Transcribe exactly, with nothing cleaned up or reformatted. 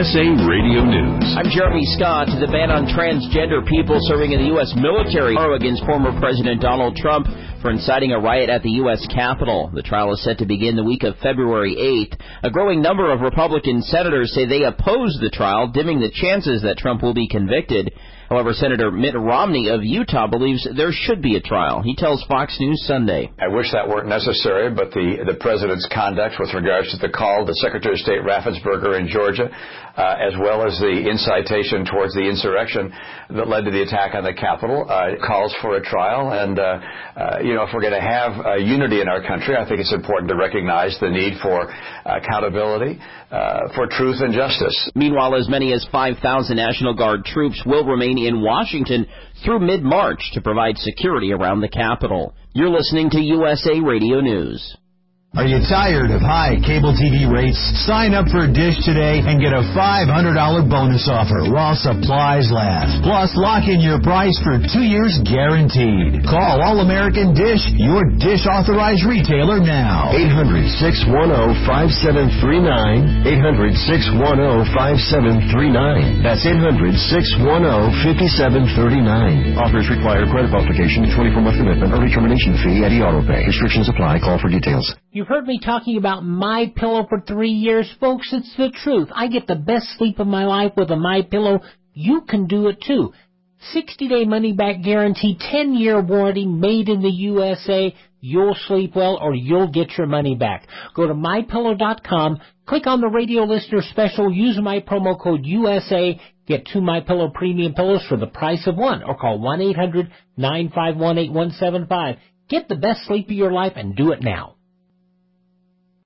S A Radio News. I'm Jeremy Scott. The ban on transgender people serving in the U S military against former President Donald Trump for inciting a riot at the U S Capitol. The trial is set to begin the week of February eighth. A growing number of Republican senators say they oppose the trial, dimming the chances that Trump will be convicted. However, Senator Mitt Romney of Utah believes there should be a trial. He tells Fox News Sunday. I wish that weren't necessary, but the, the president's conduct with regards to the call to Secretary of State Raffensperger in Georgia, uh, as well as the incitation towards the insurrection that led to the attack on the Capitol, uh, calls for a trial. And, uh, uh, you know, if we're going to have uh, unity in our country, I think it's important to recognize the need for accountability, uh, for truth and justice. Meanwhile, as many as five thousand National Guard troops will remain in Washington through mid-March to provide security around the Capitol. You're listening to U S A Radio News. Are you tired of high cable T V rates? Sign up for Dish today and get a five hundred dollars bonus offer while supplies last. Plus, lock in your price for two years guaranteed. Call All-American Dish, your Dish authorized retailer now. eight hundred, six one zero, five seven three nine. eight hundred, six one zero, five seven three nine. That's eight hundred, six one zero, five seven three nine. Offers require credit application, twenty-four month commitment, early termination fee at eAutoPay. Restrictions apply. Call for details. You've heard me talking about MyPillow for three years. Folks, it's the truth. I get the best sleep of my life with a MyPillow. You can do it too. sixty-day money-back guarantee, ten-year warranty, made in the U S A. You'll sleep well or you'll get your money back. Go to my pillow dot com, click on the radio listener special, use my promo code U S A, get two MyPillow premium pillows for the price of one, or call one eight hundred, nine five one, eight one seven five. Get the best sleep of your life and do it now.